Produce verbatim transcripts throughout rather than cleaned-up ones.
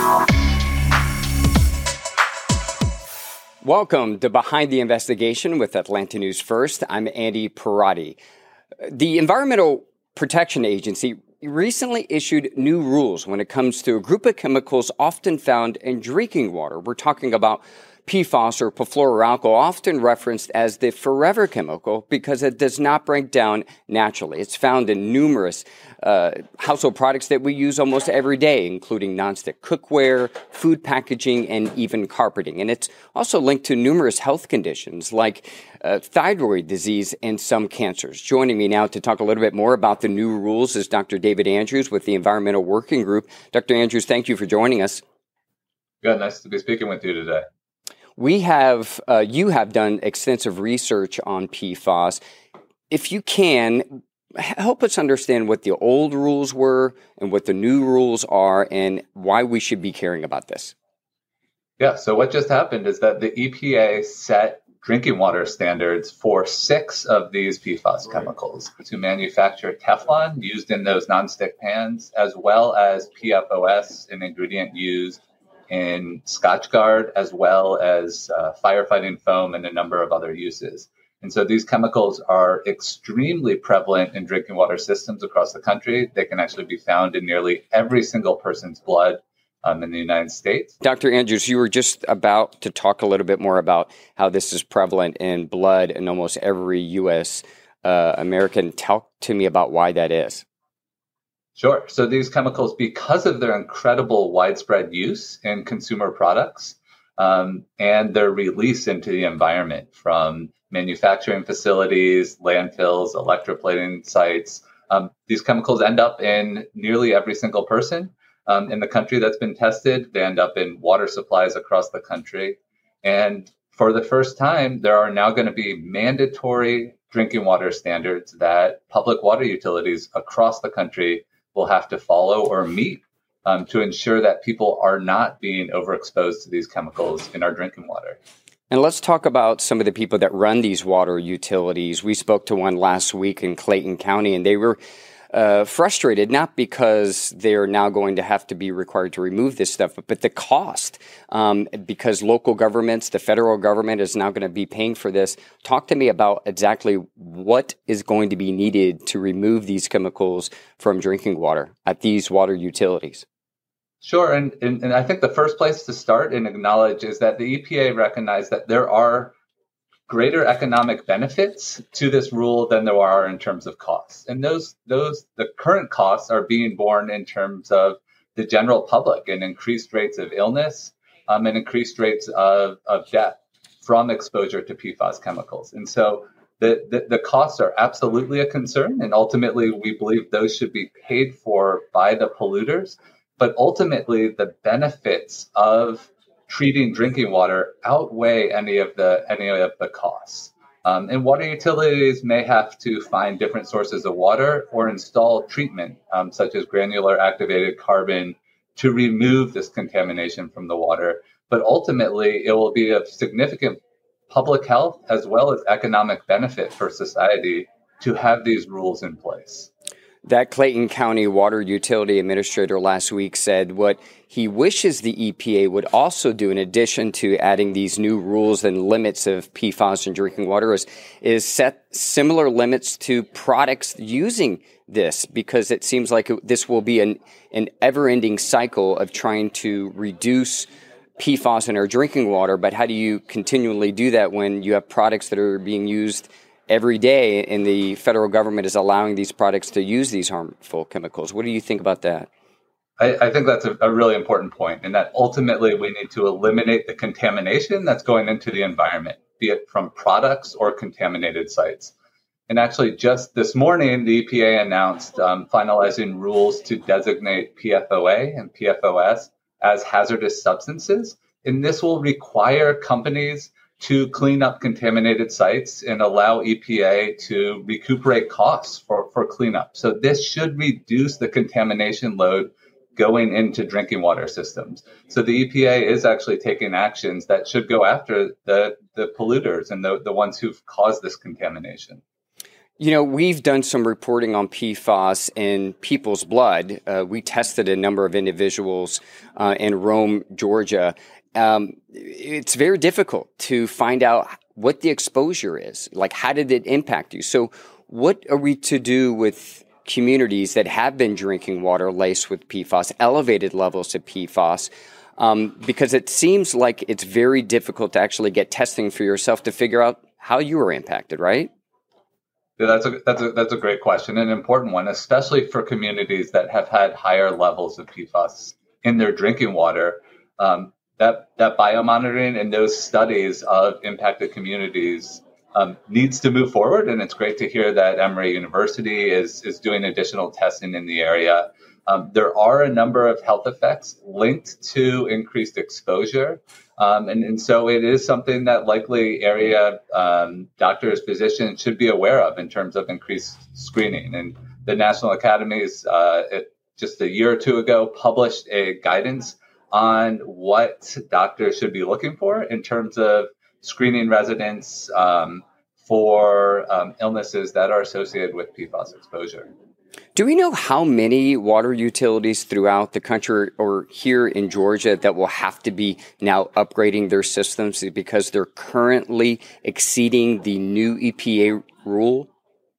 Welcome to Behind the Investigation with Atlanta News First. I'm Andy Parati. The Environmental Protection Agency recently issued new rules when it comes to a group of chemicals often found in drinking water. We're talking about P FAS or perfluoroalkyl, often referenced as the forever chemical because it does not break down naturally. It's found in numerous uh, household products that we use almost every day, including nonstick cookware, food packaging, and even carpeting. And it's also linked to numerous health conditions like uh, thyroid disease and some cancers. Joining me now to talk a little bit more about the new rules is Doctor David Andrews with the Environmental Working Group. Doctor Andrews, thank you for joining us. Good, nice to be speaking with you today. We have, uh, you have done extensive research on P FAS. If you can, help us understand what the old rules were and what the new rules are and why we should be caring about this. Yeah, so what just happened is that the E P A set drinking water standards for six of these P FAS chemicals to manufacture Teflon used in those nonstick pans, as well as P F O S, an ingredient used in Scotchgard, as well as uh, firefighting foam and a number of other uses. And so these chemicals are extremely prevalent in drinking water systems across the country. They can actually be found in nearly every single person's blood um, in the United States. Doctor Andrews, you were just about to talk a little bit more about how this is prevalent in blood in almost every U S uh, American. Talk to me about why that is. Sure. So these chemicals, because of their incredible widespread use in consumer products um, and their release into the environment from manufacturing facilities, landfills, electroplating sites, um, these chemicals end up in nearly every single person um, in the country that's been tested. They end up in water supplies across the country. And for the first time, there are now going to be mandatory drinking water standards that public water utilities across the country will have to follow or meet um, to ensure that people are not being overexposed to these chemicals in our drinking water. And let's talk about some of the people that run these water utilities. We spoke to one last week in Clayton County, and they were uh, frustrated, not because they're now going to have to be required to remove this stuff, but, but the cost, um, because local governments, the federal government is now going to be paying for this. Talk to me about exactly what is going to be needed to remove these chemicals from drinking water at these water utilities. Sure. And, and, and I think the first place to start and acknowledge is that the E P A recognized that there are greater economic benefits to this rule than there are in terms of costs. And those, those, the current costs are being borne in terms of the general public and increased rates of illness um, and increased rates of, of death from exposure to P FAS chemicals. And so the, the, the costs are absolutely a concern. And ultimately, we believe those should be paid for by the polluters. But ultimately, the benefits of treating drinking water outweigh any of the any of the costs. Um, and water utilities may have to find different sources of water or install treatment, um, such as granular activated carbon, to remove this contamination from the water. But ultimately, it will be of significant public health as well as economic benefit for society to have these rules in place. That Clayton County Water Utility Administrator last week said what he wishes the E P A would also do, in addition to adding these new rules and limits of P FAS in drinking water, is, is set similar limits to products using this, because it seems like it, this will be an, an ever-ending cycle of trying to reduce P FAS in our drinking water. But how do you continually do that when you have products that are being used every day and the federal government is allowing these products to use these harmful chemicals? What do you think about that? I, I think that's a, a really important point, and that ultimately we need to eliminate the contamination that's going into the environment, be it from products or contaminated sites. And actually, just this morning, the E P A announced um, finalizing rules to designate P F O A and P F O S as hazardous substances. And this will require companies to clean up contaminated sites and allow E P A to recuperate costs for, for cleanup. So this should reduce the contamination load going into drinking water systems. So the E P A is actually taking actions that should go after the, the polluters and the, the ones who've caused this contamination. You know, we've done some reporting on P FAS in people's blood. Uh, we tested a number of individuals uh, in Rome, Georgia. Um, it's very difficult to find out what the exposure is. Like, how did it impact you? So what are we to do with communities that have been drinking water laced with P FAS, elevated levels of P FAS? Um, because it seems like it's very difficult to actually get testing for yourself to figure out how you were impacted, right? Yeah, that's a that's a that's a great question, an important one, especially for communities that have had higher levels of P FAS in their drinking water. Um, that that biomonitoring and those studies of impacted communities um, needs to move forward, and it's great to hear that Emory University is is doing additional testing in the area. Um, there are a number of health effects linked to increased exposure. Um, and, and so it is something that likely area um, doctors, physicians should be aware of in terms of increased screening. And the National Academies, uh, it, just a year or two ago, published a guidance on what doctors should be looking for in terms of screening residents um, for um, illnesses that are associated with P FAS exposure. Do we know how many water utilities throughout the country or here in Georgia that will have to be now upgrading their systems because they're currently exceeding the new E P A rule?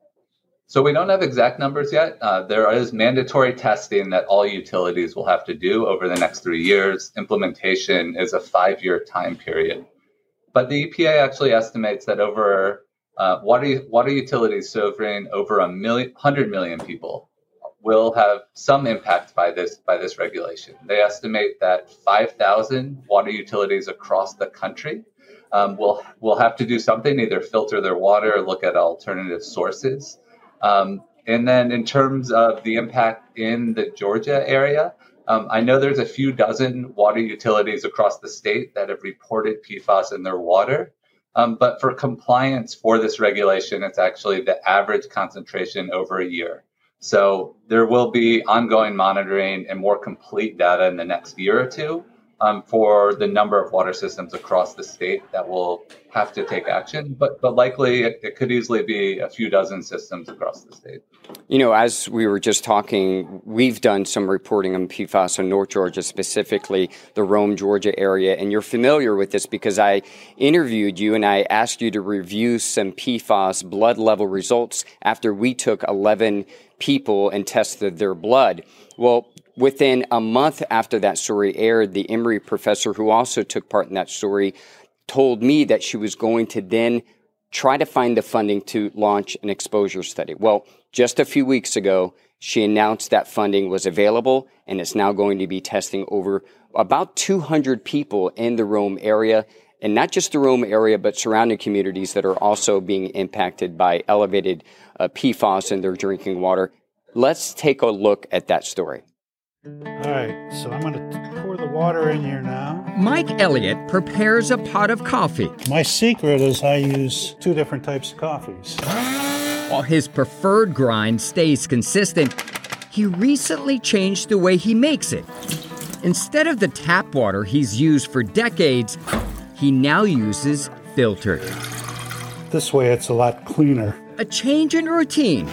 So we don't have exact numbers yet. Uh, there is mandatory testing that all utilities will have to do over the next three years. Implementation is a five-year time period. But the E P A actually estimates that over Uh, water, water utilities serving over a million, hundred million people will have some impact by this by this regulation. They estimate that five thousand water utilities across the country um, will will have to do something, either filter their water or look at alternative sources. Um, and then in terms of the impact in the Georgia area, um, I know there's a few dozen water utilities across the state that have reported P FAS in their water. Um, but for compliance for this regulation, it's actually the average concentration over a year. So there will be ongoing monitoring and more complete data in the next year or two um, for the number of water systems across the state that will have to take action. But but likely it, it could easily be a few dozen systems across the state. You know, as we were just talking, we've done some reporting on P FAS in North Georgia, specifically the Rome, Georgia area. And you're familiar with this because I interviewed you and I asked you to review some P FAS blood level results after we took eleven people and tested their blood. Well, within a month after that story aired, the Emory professor who also took part in that story told me that she was going to then try to find the funding to launch an exposure study. Well, just a few weeks ago, she announced that funding was available, and it's now going to be testing over about two hundred people in the Rome area, and not just the Rome area, but surrounding communities that are also being impacted by elevated uh, P FAS in their drinking water. Let's take a look at that story. All right, so I'm going to pour the water in here now. Mike Elliott prepares a pot of coffee. My secret is I use two different types of coffees. While his preferred grind stays consistent, he recently changed the way he makes it. Instead of the tap water he's used for decades, he now uses filtered. This way it's a lot cleaner. A change in routine.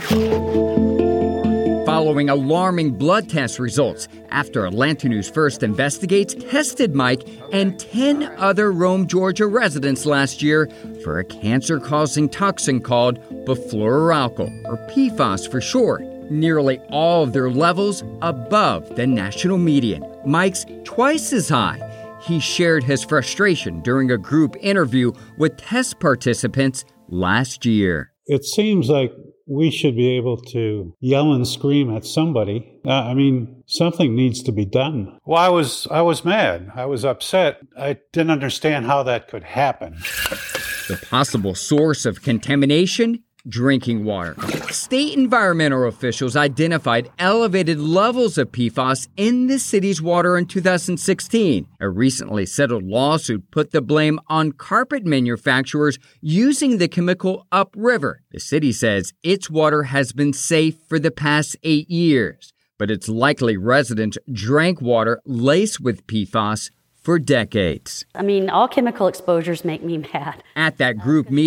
Following alarming blood test results after Atlanta News First Investigates tested Mike and ten other Rome, Georgia residents last year for a cancer-causing toxin called bifluoroalkyl, or P FAS for short. Nearly all of their levels above the national median. Mike's twice as high. He shared his frustration during a group interview with test participants last year. It seems like we should be able to yell and scream at somebody. Uh, I mean, something needs to be done. Well, I was I was mad. I was upset. I didn't understand how that could happen. The possible source of contamination? Drinking water. State environmental officials identified elevated levels of P FAS in the city's water in two thousand sixteen. A recently settled lawsuit put the blame on carpet manufacturers using the chemical upriver. The city says its water has been safe for the past eight years, but it's likely residents drank water laced with P FAS for decades. I mean, all chemical exposures make me mad. At that group meeting,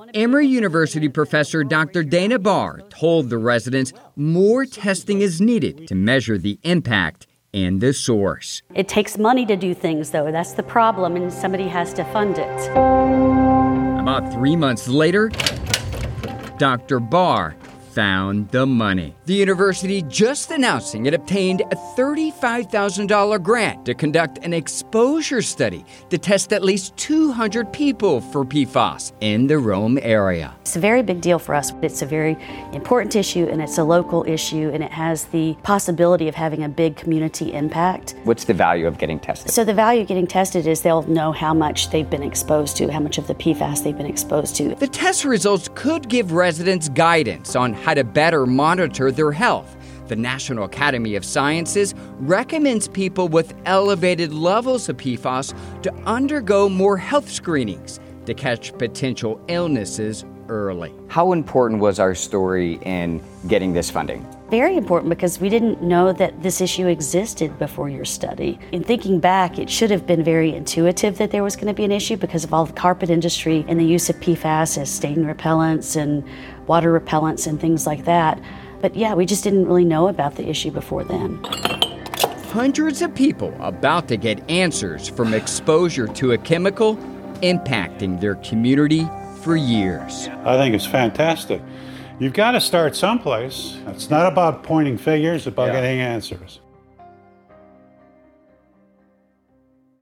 Emory University professor Doctor Dana Barr told the residents more testing is needed to measure the impact and the source. It takes money to do things, though. That's the problem, and somebody has to fund it. About three months later, Doctor Barr found the money. The university just announcing it obtained a thirty-five thousand dollars grant to conduct an exposure study to test at least two hundred people for P FAS in the Rome area. It's a very big deal for us. It's a very important issue, and it's a local issue, and it has the possibility of having a big community impact. What's the value of getting tested? So the value of getting tested is they'll know how much they've been exposed to, how much of the P FAS they've been exposed to. The test results could give residents guidance on how to better monitor their health. The National Academy of Sciences recommends people with elevated levels of P FAS to undergo more health screenings to catch potential illnesses early. How important was our story in getting this funding? Very important, because we didn't know that this issue existed before your study. In thinking back, it should have been very intuitive that there was going to be an issue because of all the carpet industry and the use of P FAS as stain repellents and water repellents and things like that. But yeah, we just didn't really know about the issue before then. Hundreds of people about to get answers from exposure to a chemical impacting their community for years. I think it's fantastic. You've got to start someplace. It's not about pointing figures, it's about Yeah. getting answers.